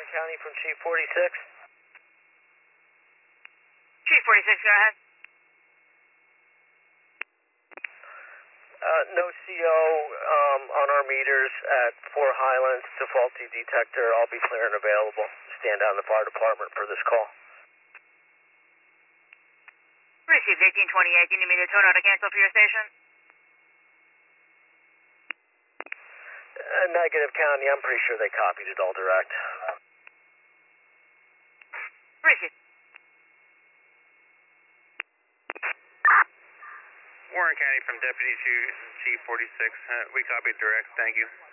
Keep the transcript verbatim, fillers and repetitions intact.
Warren County from Chief forty-six. Chief forty-six, go ahead. Uh, no C O um, on our meters at Four Highlands. It's a faulty detector. I'll be clear and available. Stand down the fire department for this call. Received eighteen twenty-eight. You need me to tone out a cancel for your station? Uh, negative, County. I'm pretty sure they copied it all direct. Received. Warren County from Deputy to Chief forty-six. Uh, we copied direct. Thank you.